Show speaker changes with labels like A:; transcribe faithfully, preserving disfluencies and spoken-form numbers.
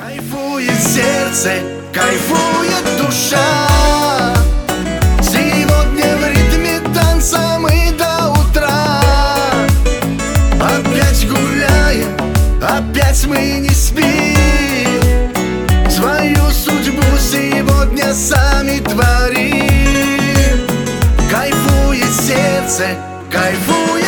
A: Кайфует сердце, кайфует душа. Сегодня в ритме танца мы до утра. Опять гуляем, опять мы не спим. Свою судьбу сегодня сами творим. Кайфует сердце, кайфует